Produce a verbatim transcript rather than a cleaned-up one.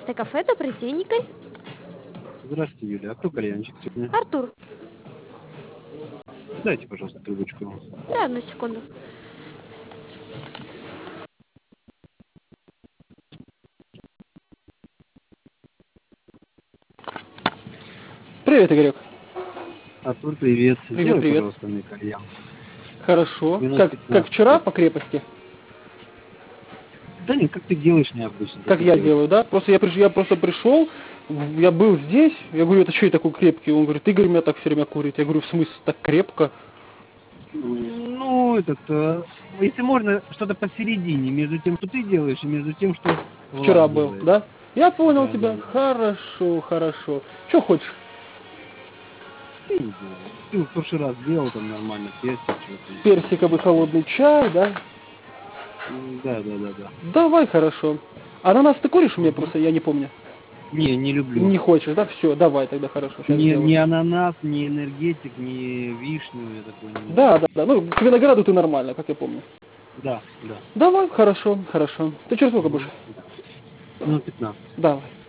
пятнадцатое кафе, добрый день, Игорь. Здравствуйте, Юля. А кто кальянчик сегодня? Артур. Дайте, пожалуйста, трубочку. Да, одну секунду. Привет, Игорек. Артур, привет. Привет, Сделай, привет. пожалуйста, мне кальян. Хорошо. Минут Как, как пятнадцать. вчера по крепости? Да нет, как ты делаешь необычно. Как ты я делаешь. делаю, да? Просто я, приш... я просто пришел, в- я был здесь, я говорю, это что я такой крепкий? Он говорит, Игорь меня так все время курит. Я говорю, в смысле, так крепко? Ну, этот, э, если можно, что-то посередине, между тем, что ты делаешь, и между тем, что Вчера Влад был, делает. да? Я понял Да, тебя. да, да. Хорошо, хорошо. Что хочешь? Ты не делаешь. Ты в прошлый раз делал там нормально, персик, что-то. Персиковый холодный чай, да? Да, да, да, да. Давай, хорошо. Ананас ты куришь у меня Мгм. просто, я не помню. Не, не люблю. Не хочешь, да? Все, давай тогда, хорошо, сейчас Ни, сделаю. ни ананас, ни энергетик, ни вишню, я такой не Да, люблю. да, да. Ну, к винограду ты нормально, как я помню. Да, да. Давай, хорошо, хорошо. Ты через сколько будешь? Мгм. Ну, пятнадцать. Давай.